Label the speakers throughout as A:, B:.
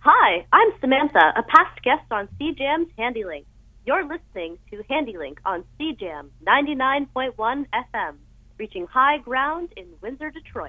A: Hi, I'm Samantha, a past guest on CJAM's HandyLink. You're listening to HandyLink on CJAM 99.1 FM, reaching high ground in Windsor, Detroit.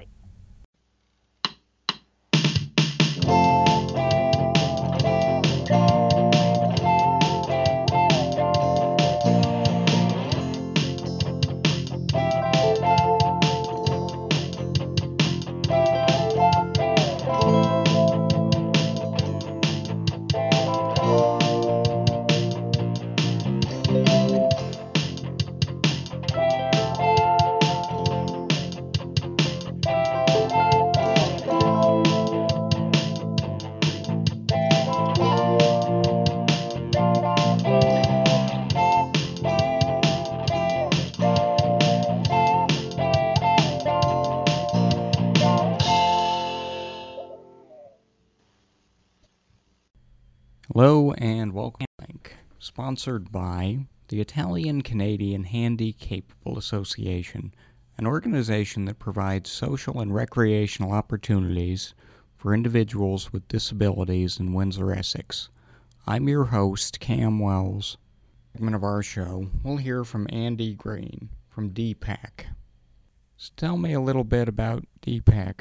B: Hello and welcome to Link, sponsored by the Italian-Canadian Handy Capable Association, an organization that provides social and recreational opportunities for individuals with disabilities in Windsor, Essex. I'm your host, Cam Wells. In segment of our show, we'll hear from Andy Green from DPAC. So tell me a little bit about DPAC.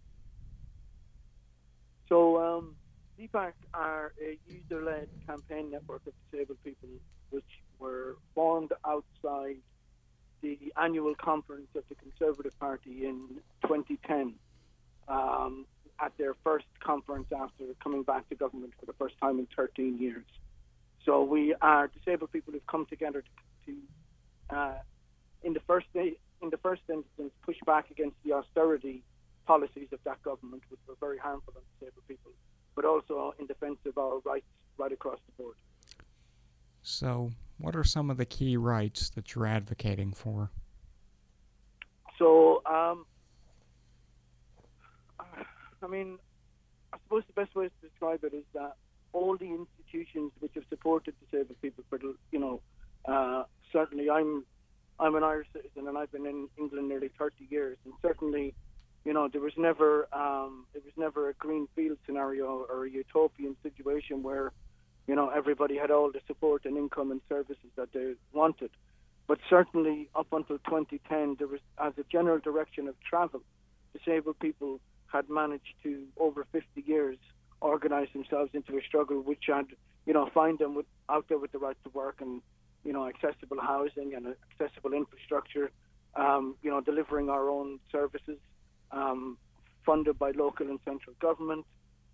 C: So, DPAC are a user-led campaign network of disabled people which were formed outside the annual conference of the Conservative Party in 2010 at their first conference after coming back to government for the first time in 13 years. So we are disabled people who've come together to in the first instance, push back against the austerity policies of that government, which were very harmful on disabled people, but also in defense of our rights right across the board.
B: So, what are some of the key rights that you're advocating for?
C: So, I suppose the best way to describe it is that all the institutions which have supported disabled people for, certainly I'm an Irish citizen and I've been in England nearly 30 years, and certainly, there was never a green field scenario or a utopian situation where, everybody had all the support and income and services that they wanted. But certainly up until 2010, there was, as a general direction of travel, disabled people had managed to, over 50 years, organize themselves into a struggle which had, find them out there with the right to work and, accessible housing and accessible infrastructure, delivering our own services, funded by local and central government,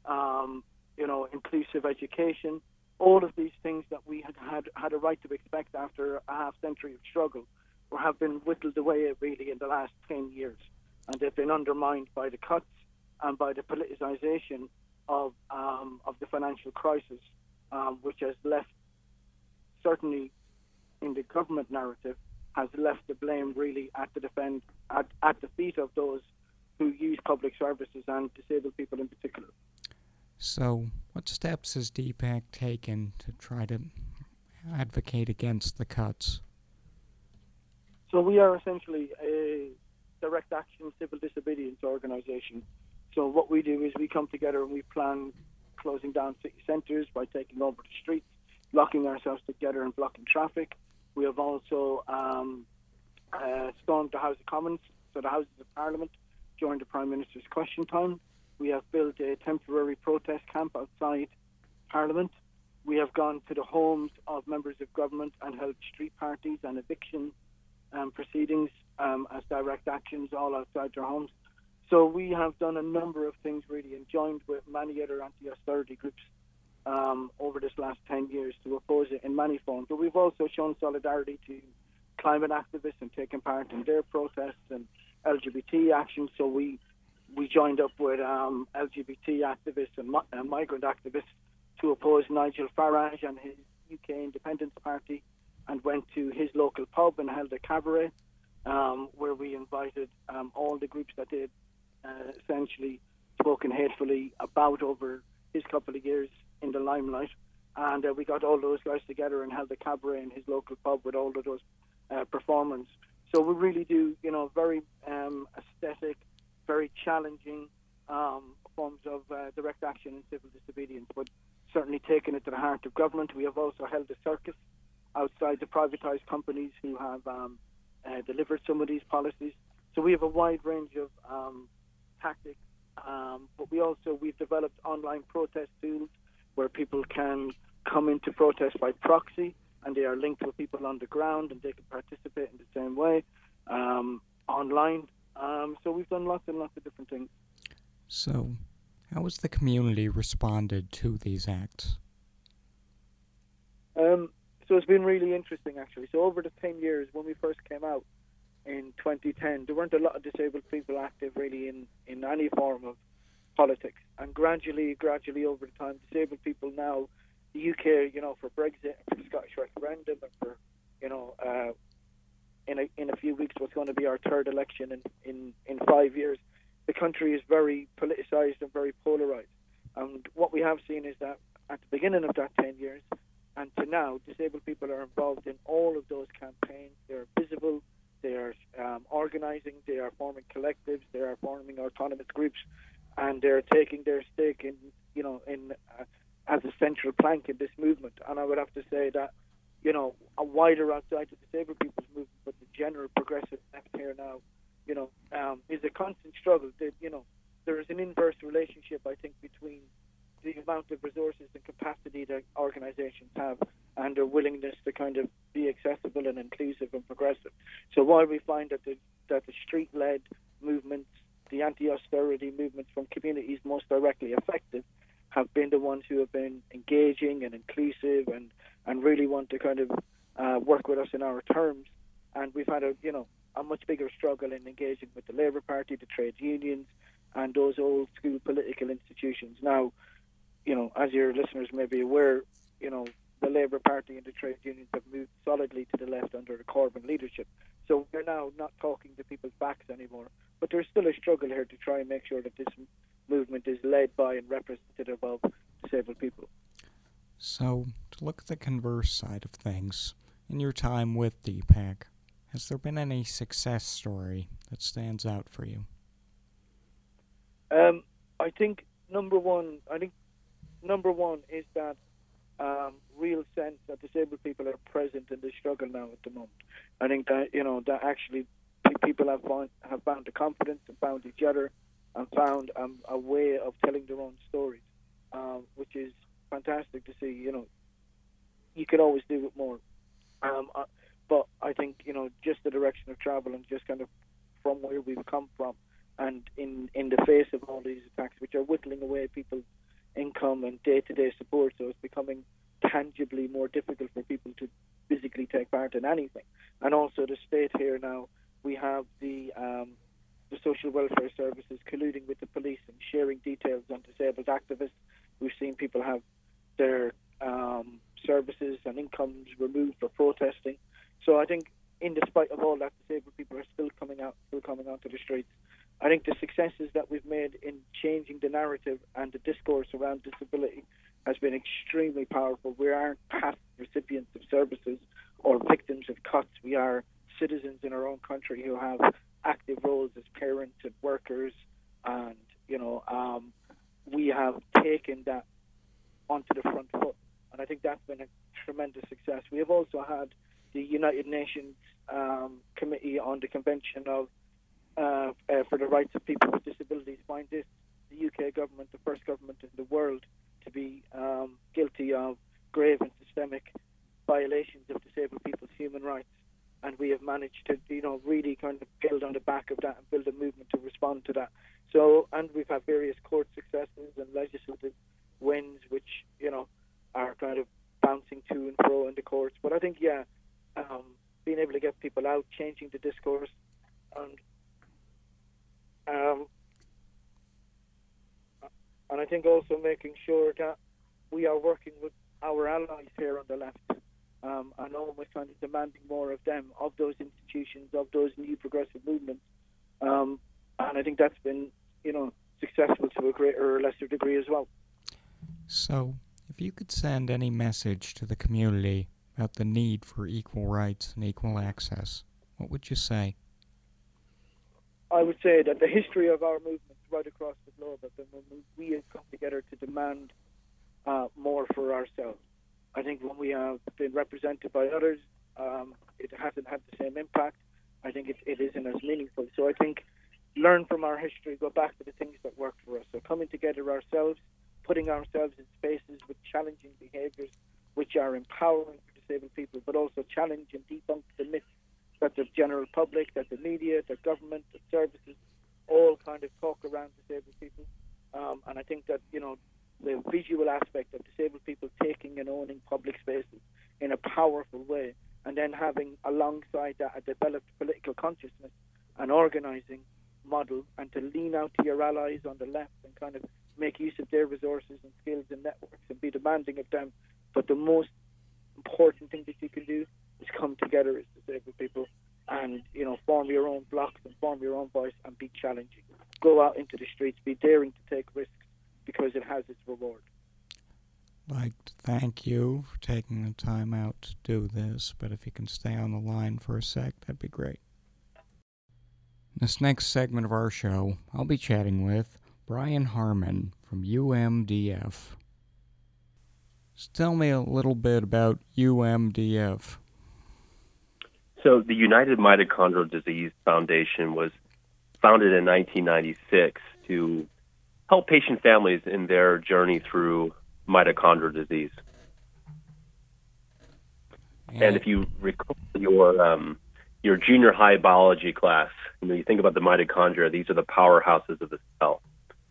C: inclusive education, all of these things that we had a right to expect after a half century of struggle have been whittled away really in the last 10 years. And they've been undermined by the cuts and by the politicization of the financial crisis, which has left, certainly in the government narrative, has left the blame really at the feet of those who use public services and disabled people in particular.
B: So, what steps has DPAC taken to try to advocate against the cuts?
C: So we are essentially a direct action civil disobedience organisation. So what we do is we come together and we plan closing down city centres by taking over the streets, locking ourselves together and blocking traffic. We have also stormed the House of Commons, so the Houses of Parliament, during the Prime Minister's question time. We have built a temporary protest camp outside Parliament. We have gone to the homes of members of government and held street parties and eviction proceedings as direct actions all outside their homes. So we have done a number of things really and joined with many other anti-austerity groups over this last 10 years to oppose it in many forms. But we've also shown solidarity to climate activists and taken part in their protests and LGBT action. So we joined up with LGBT activists and migrant activists to oppose Nigel Farage and his UK Independence Party, and went to his local pub and held a cabaret where we invited all the groups that they'd essentially spoken hatefully about over his couple of years in the limelight. And we got all those guys together and held a cabaret in his local pub with all of those performers. So we really do, very aesthetic, very challenging forms of direct action in civil disobedience, but certainly taking it to the heart of government. We have also held a circus outside the privatised companies who have delivered some of these policies. So we have a wide range of tactics, but we've developed online protest tools where people can come into protest by proxy, and they are linked with people on the ground, and they can participate in the same way online. So we've done lots and lots of different things.
B: So, how has the community responded to these acts?
C: So it's been really interesting, actually. So over the 10 years, when we first came out in 2010, there weren't a lot of disabled people active really in any form of politics. And gradually over the time, disabled people now, the UK, for Brexit, for the Scottish referendum, and for, in a few weeks, what's going to be our third election in 5 years, the country is very politicised and very polarised. And what we have seen is that at the beginning of that 10 years and to now, disabled people are involved in all of those campaigns. They're visible, they are organising, they are forming collectives, they are forming autonomous groups, and they're taking their stake in as a central plank in this movement. And I would have to say that, a wider outside the disabled people's movement, but the general progressive left here now, is a constant struggle. There is an inverse relationship, I think, between the amount of resources and capacity that organisations have and their willingness to kind of be accessible and inclusive and progressive. So while we find that the street-led movements, the anti-austerity movements from communities most directly affected, have been the ones who have been engaging and inclusive and really want to kind of work with us in our terms. And we've had a much bigger struggle in engaging with the Labour Party, the trade unions, and those old school political institutions. Now, as your listeners may be aware, the Labour Party and the trade unions have moved solidly to the left under the Corbyn leadership. So we're now not talking to people's backs anymore. But there's still a struggle here to try and make sure that this movement is led by and representative of disabled people.
B: So, to look at the converse side of things, in your time with DPAC, has there been any success story that stands out for you?
C: I think number one is that real sense that disabled people are present in the struggle now at the moment. I think that that actually people have found the confidence and found each other and found a way of telling their own stories, which is fantastic to see. You could always do it more, but I think just the direction of travel and just kind of from where we've come from, and in the face of all these attacks, which are whittling away people's income and day-to-day support, so it's becoming tangibly more difficult for people to physically take part in anything. And also the state here now, we have the social welfare services colluding with the police and sharing details on disabled activists. We've seen people have their services and incomes removed for protesting. So I think, in despite of all that, disabled people are still coming onto the streets. I think the successes that we've made in changing the narrative and the discourse around disability has been extremely powerful. We aren't passive recipients of services or victims of cuts. We are citizens in our own country who have active roles as parents and workers, and we have taken that onto the front foot, and I think that's been a tremendous success. We have also had the United Nations Committee on the Convention of for the Rights of People with Disabilities find this, the UK government, the first government in the world to be guilty of grave and systemic violations of disabled people's human rights. And we have managed to, really kind of build on the back of that and build a movement to respond to that. So, and we've had various court successes and legislative wins, which, are kind of bouncing to and fro in the courts. But I think, being able to get people out, changing the discourse, and I think also making sure that we are working with our allies here on the left, and always kind of demanding more of them, of those institutions, of those new progressive movements. And I think that's been, successful to a greater or lesser degree as well.
B: So, if you could send any message to the community about the need for equal rights and equal access, what would you say?
C: I would say that the history of our movement right across the globe have been when we have come together to demand more for ourselves. I think when we have been represented by others, it hasn't had the same impact. I think it isn't as meaningful. So I think learn from our history, go back to the things that work for us. So coming together ourselves, putting ourselves in spaces with challenging behaviours which are empowering for disabled people, but also challenge and debunk the myths that the general public, that the media, that government, that services, all kind of talk around disabled people. And I think that, the visual aspect of disabled people taking and owning public spaces in a powerful way, and then having alongside that a developed political consciousness and organising model, and to lean out to your allies on the left and kind of make use of their resources and skills and networks and be demanding of them. But the most important thing that you can do is come together as disabled people and, form your own blocks and form your own voice and be challenging. Go out into the streets, be daring to take risks, because it has its reward.
B: I'd like to thank you for taking the time out to do this, but if you can stay on the line for a sec, that'd be great. In this next segment of our show, I'll be chatting with Brian Harmon from UMDF. Just tell me a little bit about UMDF.
D: So the United Mitochondrial Disease Foundation was founded in 1996 to help patient families in their journey through mitochondrial disease. And if you recall your junior high biology class, you think about the mitochondria, these are the powerhouses of the cell.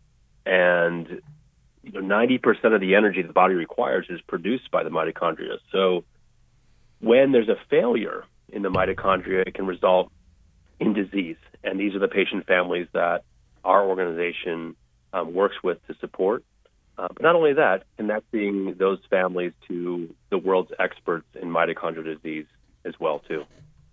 D: And 90% of the energy the body requires is produced by the mitochondria. So when there's a failure in the mitochondria, it can result in disease. And these are the patient families that our organization works with to support. But not only that, connecting those families to the world's experts in mitochondrial disease as well, too.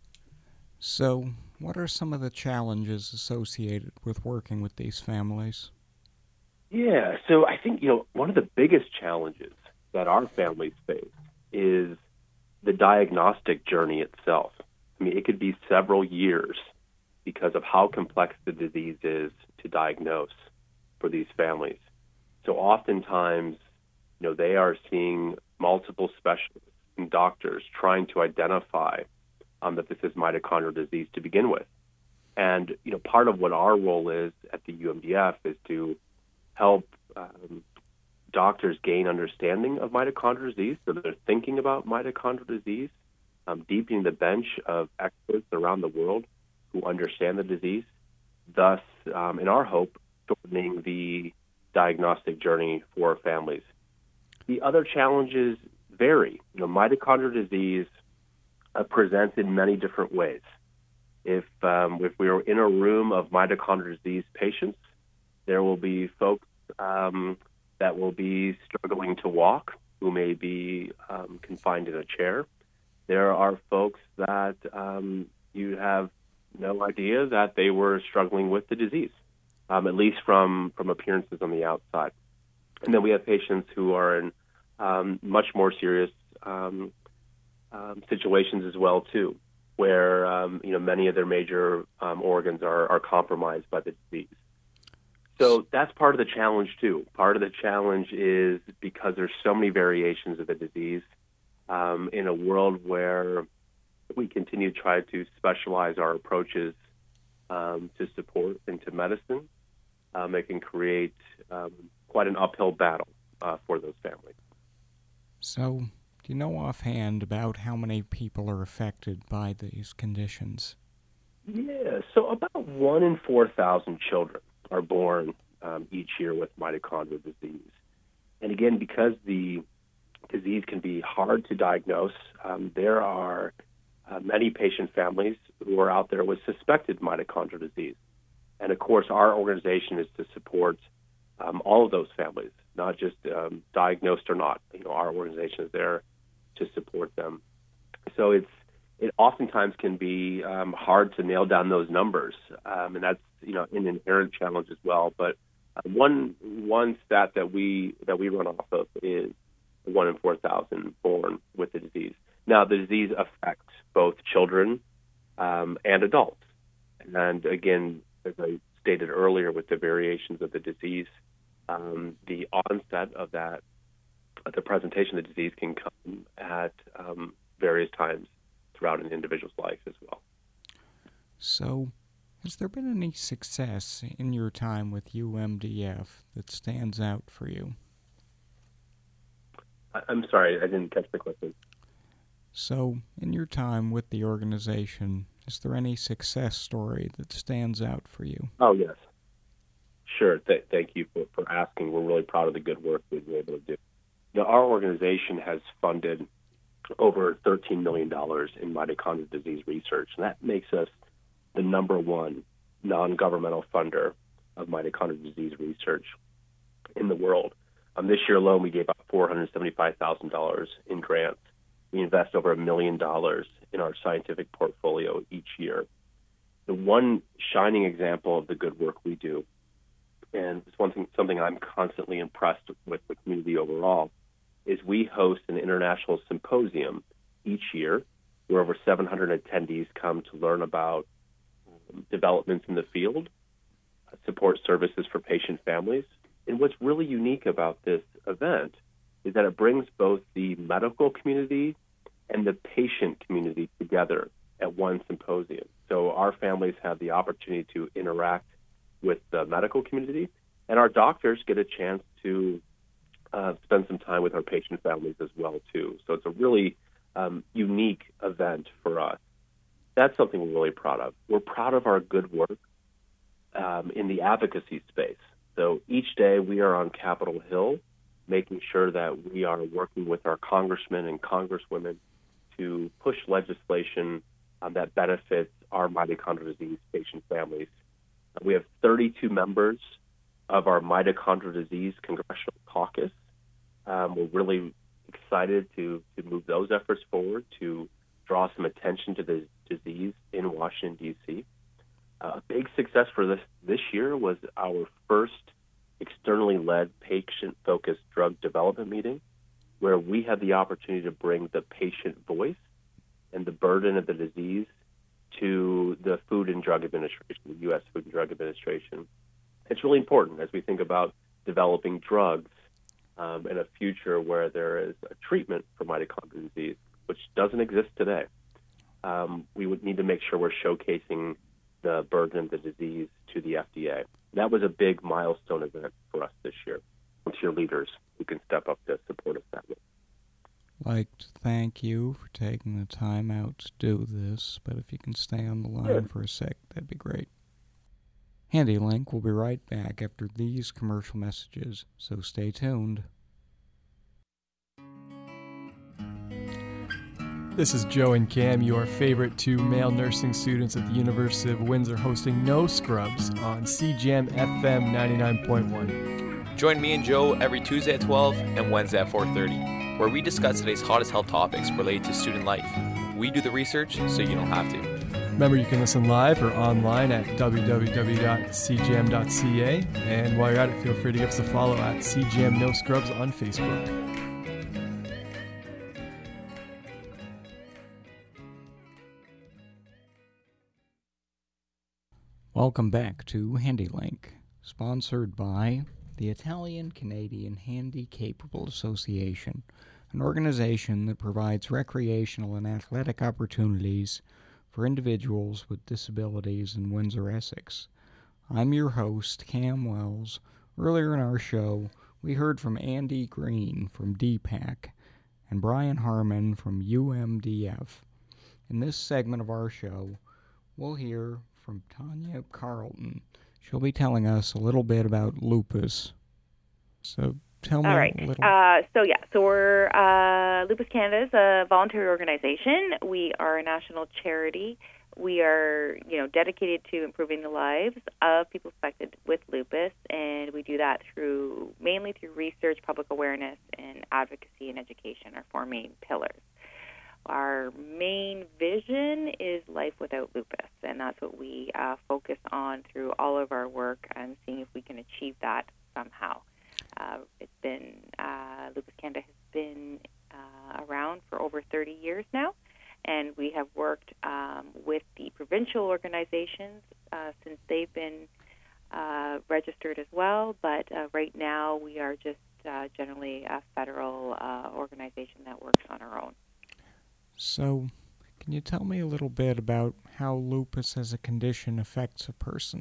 B: So what are some of the challenges associated with working with these families?
D: Yeah, so I think, one of the biggest challenges that our families face is the diagnostic journey itself. I mean, it could be several years because of how complex the disease is to diagnose for these families. So oftentimes, they are seeing multiple specialists and doctors trying to identify that this is mitochondrial disease to begin with. And, part of what our role is at the UMDF is to help doctors gain understanding of mitochondrial disease, so that they're thinking about mitochondrial disease, deepening the bench of experts around the world who understand the disease, thus, in our hope, shortening the diagnostic journey for families. The other challenges vary. Mitochondrial disease presents in many different ways. If we are in a room of mitochondrial disease patients, there will be folks that will be struggling to walk, who may be confined in a chair. There are folks that you have no idea that they were struggling with the disease, at least from appearances on the outside. And then we have patients who are in much more serious situations as well, too, where many of their major organs are compromised by the disease. So that's part of the challenge, too. Part of the challenge is because there's so many variations of the disease in a world where we continue to try to specialize our approaches to support into medicine. It can create quite an uphill battle for those families.
B: So, do you know offhand about how many people are affected by these conditions?
D: Yeah, so about 1 in 4,000 children are born each year with mitochondrial disease. And again, because the disease can be hard to diagnose, there are many patient families who are out there with suspected mitochondrial disease. And of course, our organization is to support all of those families, not just diagnosed or not. Our organization is there to support them. So it oftentimes can be hard to nail down those numbers, and that's an inherent challenge as well. But one stat that we run off of is 1 in 4,000 born with the disease. Now, the disease affects both children and adults. And again, as I stated earlier with the variations of the disease, the onset of that, the presentation of the disease can come at various times throughout an individual's life as well.
B: So, has there been any success in your time with UMDF that stands out for you?
D: I'm sorry, I didn't catch the question.
B: So, in your time with the organization, is there any success story that stands out for you?
D: Oh, yes. Sure. Thank you for asking. We're really proud of the good work we've been able to do. Our organization has funded over $13 million in mitochondrial disease research, and that makes us the number one non-governmental funder of mitochondrial disease research in the world. This year alone, we gave out $475,000 in grants. We invest over $1 million in our scientific portfolio each year. The one shining example of the good work we do, and it's something I'm constantly impressed with the community overall, is we host an international symposium each year where over 700 attendees come to learn about developments in the field, support services for patient families. And what's really unique about this event is that it brings both the medical community and the patient community together at one symposium. So our families have the opportunity to interact with the medical community, and our doctors get a chance to spend some time with our patient families as well, too. So it's a really unique event for us. That's something we're really proud of. We're proud of our good work in the advocacy space. So each day we are on Capitol Hill making sure that we are working with our congressmen and congresswomen to push legislation that benefits our mitochondrial disease patient families. We have 32 members of our mitochondrial disease congressional caucus. We're really excited to move those efforts forward to draw some attention to the disease in Washington, D.C. A big success for this year was our first externally led patient-focused drug development meeting, where we had the opportunity to bring the patient voice and the burden of the disease to the Food and Drug Administration, the U.S. Food and Drug Administration. It's really important as we think about developing drugs in a future where there is a treatment for mitochondrial disease, which doesn't exist today. We would need to make sure we're showcasing the burden of the disease to the FDA. That was a big milestone event for us this year. It's your leaders who can step up to support us that way.
B: I'd like to thank you for taking the time out to do this, but if you can stay on the line for a sec, that'd be great. HandyLink will be right back after these commercial messages, so stay tuned.
E: This is Joe and Cam, your favorite two male nursing students at the University of Windsor, hosting No Scrubs on CJAM FM 99.1.
F: Join me and Joe every Tuesday at 12 and Wednesday at 4:30, where we discuss today's hottest health topics related to student life. We do the research so you don't have to.
E: Remember, you can listen live or online at www.cjam.ca, and while you're at it, feel free to give us a follow at CJAM No Scrubs on Facebook.
B: Welcome back to HandyLink, sponsored by the Italian-Canadian Handy-Capable Association, an organization that provides recreational and athletic opportunities for individuals with disabilities in Windsor, Essex. I'm your host, Cam Wells. Earlier in our show, we heard from Andy Green from DPAC and Brian Harmon from UMDF. In this segment of our show, we'll hear from Tanya Carlton. She'll be telling us a little bit about lupus. So tell me a little.
G: So we're Lupus Canada is a voluntary organization. We are a national charity. We are, dedicated to improving the lives of people affected with lupus, and we do that mainly through research, public awareness, and advocacy and education, our four main pillars. Our main vision is life without lupus, and that's what we focus on through all of our work and seeing if we can achieve that somehow. Lupus Canada has been around for over 30 years now, and we have worked with the provincial organizations since they've been registered as well, but right now we are just generally a federal organization that works on our own.
B: So, can you tell me a little bit about how lupus as a condition affects a person?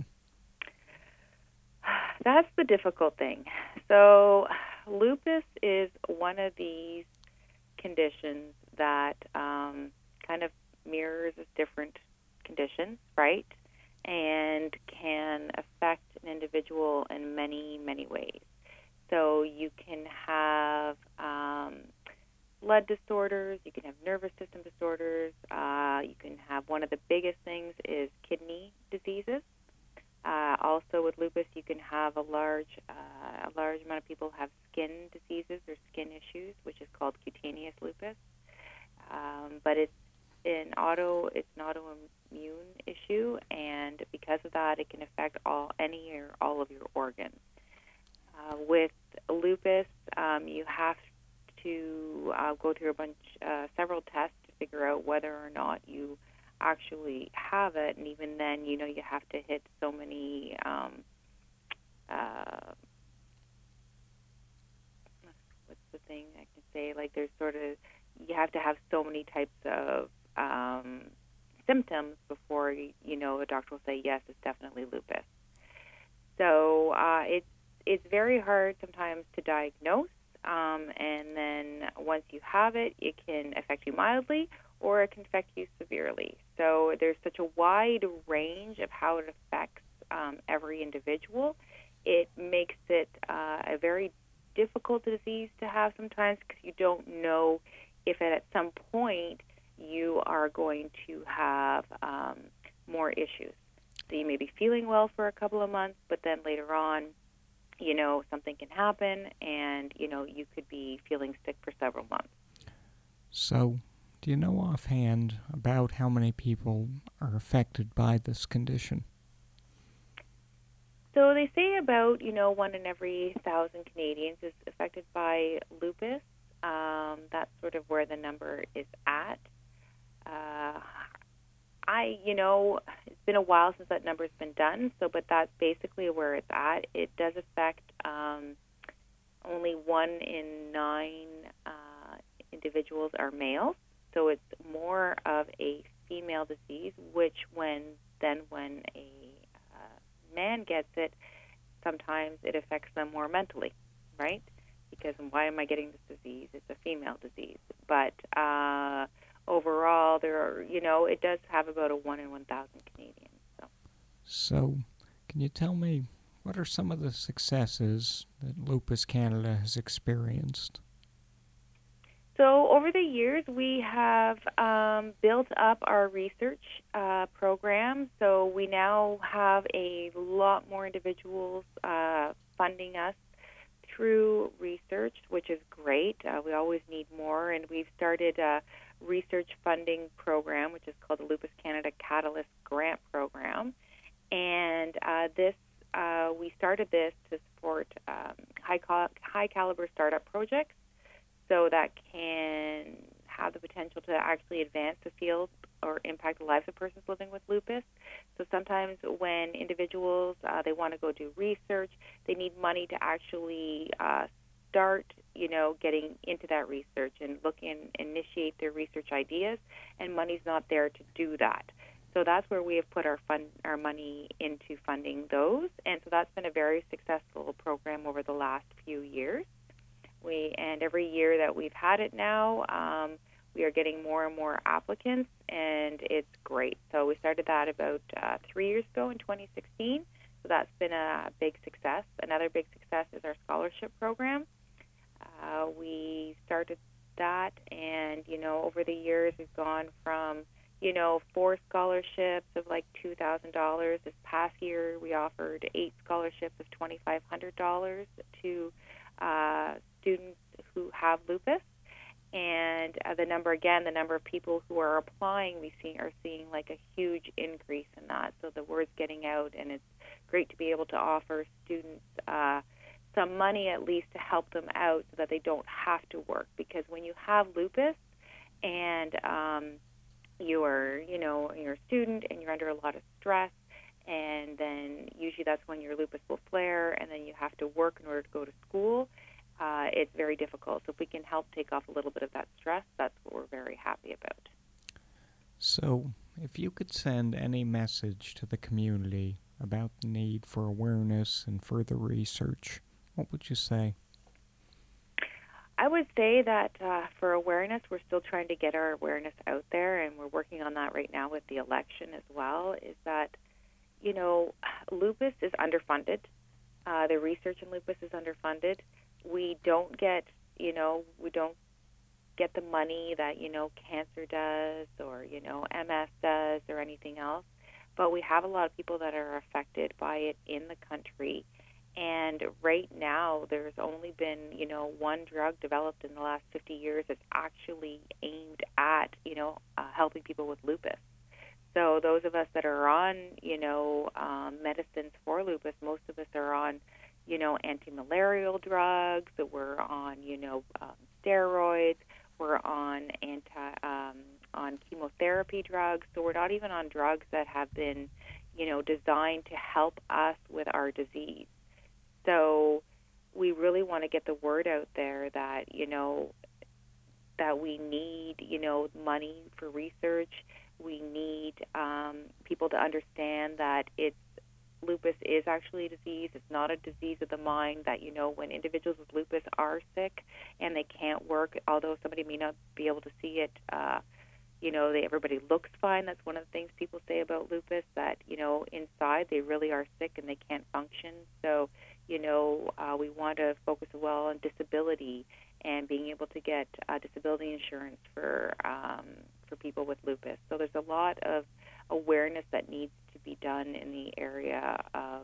G: That's the difficult thing. So, lupus is one of these conditions that kind of mirrors different conditions, right? And can affect an individual in many, many ways. So you can have blood disorders, you can have nervous system disorders, you can have, one of the biggest things is kidney diseases. Also with lupus, you can have a large amount of people have skin diseases or skin issues, which is called cutaneous lupus. But it's an autoimmune issue, and because of that, it can affect any or all of your organs. With lupus, you have to go through several tests to figure out whether or not you actually have it, and even then, you have to hit so many what's the thing I can say? Like, there's you have to have so many types of symptoms before a doctor will say, yes, it's definitely lupus. So it's very hard sometimes to diagnose, and then once you have it, it can affect you mildly or it can affect you severely. So there's such a wide range of how it affects every individual. It makes it a very difficult disease to have sometimes, because you don't know if at some point you are going to have more issues. So you may be feeling well for a couple of months, but then later on, something can happen, and, you could be feeling sick for several months.
B: So, do you know offhand about how many people are affected by this condition?
G: So they say about, 1 in every 1,000 Canadians is affected by lupus. That's sort of where the number is at. It's been a while since that number's been done, but that's basically where it's at. It does affect only 1 in 9 individuals are males, so it's more of a female disease, which when a man gets it, sometimes it affects them more mentally, right? Because why am I getting this disease? It's a female disease. But overall, it does have about a 1 in 1,000 Canadians.
B: So, can you tell me, what are some of the successes that Lupus Canada has experienced?
G: So over the years, we have built up our research program. So we now have a lot more individuals funding us through research, which is great. We always need more, and we've started a research funding program, which is called the Lupus Canada Catalyst Grant Program. And we started this to support high caliber startup projects, so that can have the potential to actually advance the field or impact the lives of persons living with lupus. So sometimes when individuals, they want to go do research, they need money to actually start, getting into that research and look and initiate their research ideas, and money's not there to do that. So that's where we have put our money into funding those, and so that's been a very successful program over the last few years. And every year that we've had it now, we are getting more and more applicants, and it's great. So we started that about 3 years ago in 2016, so that's been a big success. Another big success is our scholarship program. We started that, and, over the years we've gone from, 4 scholarships of like $2,000. This past year we offered 8 scholarships of $2,500 to students who have lupus, and the number of people who are applying, are seeing like a huge increase in that. So the word's getting out, and it's great to be able to offer students some money at least to help them out so that they don't have to work. Because when you have lupus and you're a student and you're under a lot of stress, and then usually that's when your lupus will flare, and then you have to work in order to go to school. It's very difficult. So if we can help take off a little bit of that stress, that's what we're very happy about.
B: So, if you could send any message to the community about the need for awareness and further research, what would you say?
G: I would say that for awareness, we're still trying to get our awareness out there, and we're working on that right now with the election as well, is that, lupus is underfunded. The research in lupus is underfunded. We don't get the money that, cancer does or, MS does or anything else. But we have a lot of people that are affected by it in the country. And right now, there's only been, one drug developed in the last 50 years that's actually aimed at, helping people with lupus. So those of us that are on, medicines for lupus, most of us are on, anti-malarial drugs. So we're on, steroids. We're on on chemotherapy drugs. So we're not even on drugs that have been, designed to help us with our disease. So we really want to get the word out there that, that we need, money for research. We need people to understand that lupus is actually a disease. It's not a disease of the mind, that, when individuals with lupus are sick and they can't work, although somebody may not be able to see it, everybody looks fine. That's one of the things people say about lupus, that, inside they really are sick and they can't function. So, we want to focus on disability and being able to get disability insurance for people with lupus. So there's a lot of awareness that needs to be done in the area of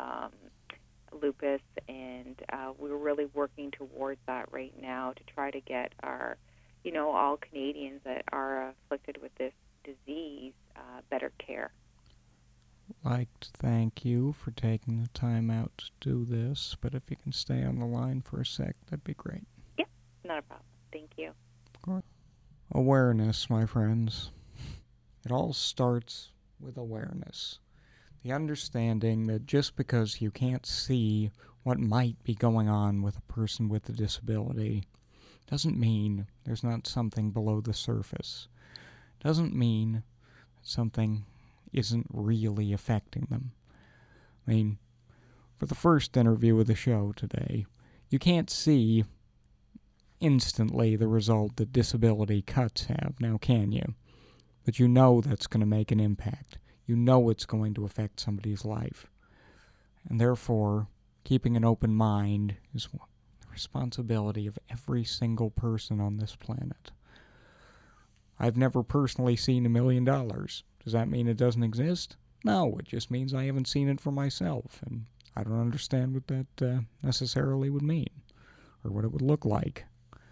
G: lupus, and we're really working towards that right now to try to get our, all Canadians that are afflicted with this disease better care.
B: I'd like to thank you for taking the time out to do this, but if you can stay on the line for a sec, that'd be great.
G: Yeah, not a problem. Thank you.
B: Of course. Awareness, my friends. It all starts with awareness. The understanding that just because you can't see what might be going on with a person with a disability doesn't mean there's not something below the surface. Doesn't mean something isn't really affecting them. I mean, for the first interview of the show today, you can't see instantly the result that disability cuts have, now can you? But you know that's going to make an impact. You know it's going to affect somebody's life. And therefore, keeping an open mind is the responsibility of every single person on this planet. I've never personally seen $1 million. Does that mean it doesn't exist? No, it just means I haven't seen it for myself, and I don't understand what that necessarily would mean, or what it would look like.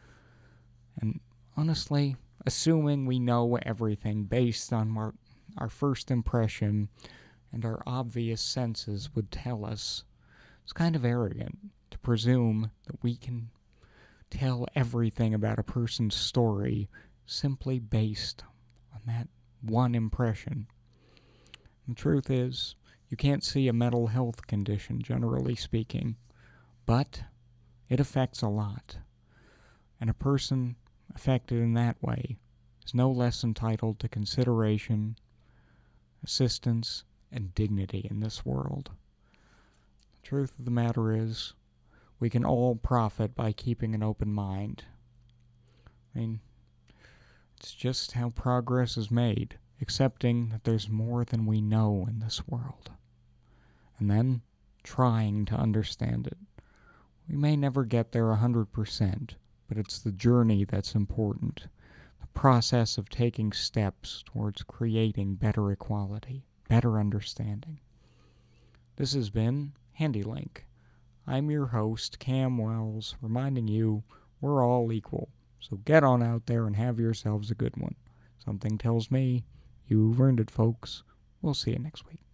B: And honestly, assuming we know everything based on what our first impression and our obvious senses would tell us, it's kind of arrogant to presume that we can tell everything about a person's story simply based on that one impression. The truth is, you can't see a mental health condition, generally speaking, but it affects a lot. And a person affected in that way is no less entitled to consideration, assistance, and dignity in this world. The truth of the matter is, we can all profit by keeping an open mind. I mean, it's just how progress is made, accepting that there's more than we know in this world, and then trying to understand it. We may never get there 100%, but it's the journey that's important, the process of taking steps towards creating better equality, better understanding. This has been HandyLink. I'm your host, Cam Wells, reminding you we're all equal. So get on out there and have yourselves a good one. Something tells me you've earned it, folks. We'll see you next week.